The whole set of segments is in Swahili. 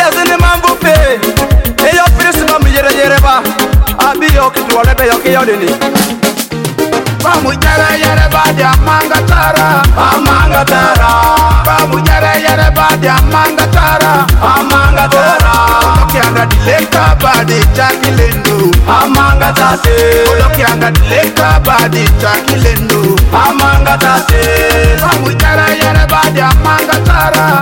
zini mambupe eyo prisma miyere yereba abiyo kitwale be yokiyodini Bamujere yere badi amanga tara Bamujere yere badi amanga tara Olokianga dileka badi chakilendu amanga tate Olokianga dileka badi chakilendu amanga tate Bamujere yere badi amanga tara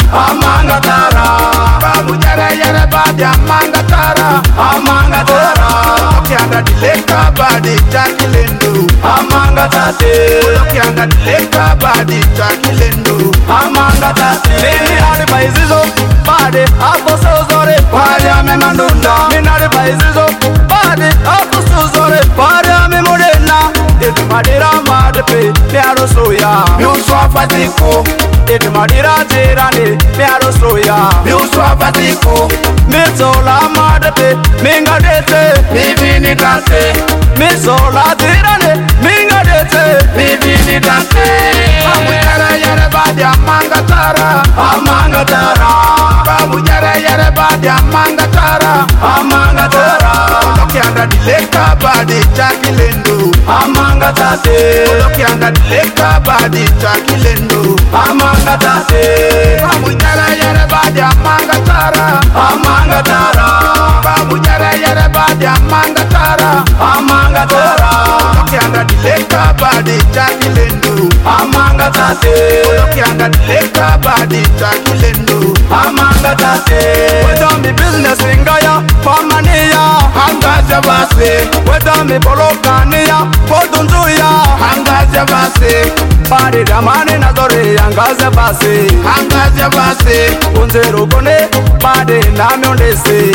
Bamujere yere badi amanga tara Olokianga dileka badi chakilendu amanga tate Olokianga dileka badi chakilendu amanga tate Nini hadi baizizo badi akosozore badi amemandunda Nini hadi baizizo badi akosozore badi amemudena Edi madira madepe miaro soya Miuswa fatiko Edi madira jirani miaro soya Miuswa fatiko Misola madepe mingadete Mivini dante Misola jirani mingadete Mivini dante Bamujere yere badi amanga tara Bamujere yere badi amanga tara Olokianga dileka badi chakilendu amanga tate Olokianga dileka badi chakilendu amanga tate Bamujere yere badi amanga tara Bamujere yere badi amanga tara Olokianga dileka badi chakilendu amanga tate Olokianga dileka badi chakilendu amanga tate Whether me business ingaya famaniya hangaja base Whether me bolokaniya podunzuya hangaja base Bari ramani nazore hangaja base Unzero gone bari nami ondese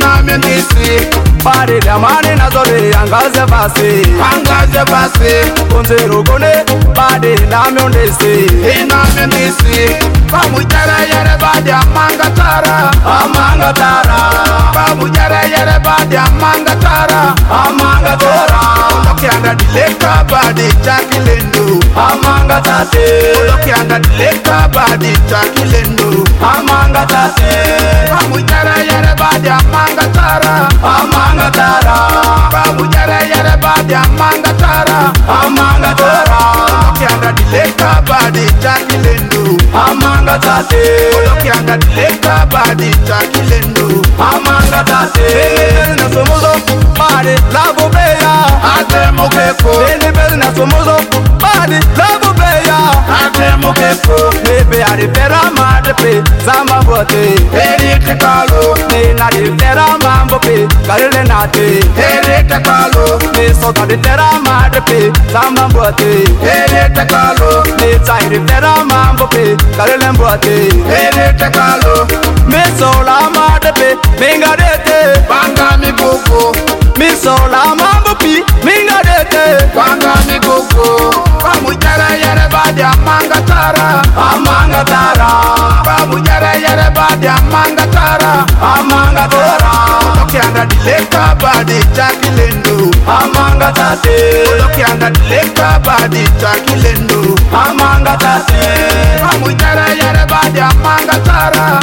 Bari ramani nazore hangaja base Unzero gone bari nami ondese Bamujere yere badi amanga tara Bamujere yere badi amanga tara Olokianga dileka badi chakilendu amanga tate Olokianga dileka badi chakilendu amanga tate Bamujere yere badi amanga tara Bamujere yere badi amanga tara Olokianga dileka badi chakilendu amanga tate Olokianga dileka badi chakilendu amanga tate Bene somozo badi lavo beya ate mokeko Bene somozo badi lavo beya ate mokeko Nebe ari pera madepe zamba bote Erite kalo Nena di tera mambo pe galile nate Erite kalo Nesota di tera madepe zamba bote Erite kalo Neta iri tera mambo pe galile mbote Erite kalo Mesola madepe mingadete Banga mi gogo Misola mambo pi mingadete Banga mi gogo Bamujere yere badi amanga tara Bamujere yere badi amanga tara Olokianga dileka badi chakilendu amanga tate Olokianga dileka badi chakilendu amanga tate Bamujere yere badi amanga tara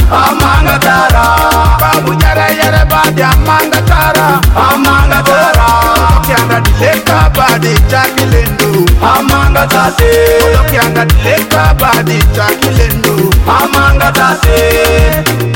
Bamujere yere badi amanga tara Olokianga dileka badi chakilendu amanga tate Olokianga dileka badi chakilendu amanga tate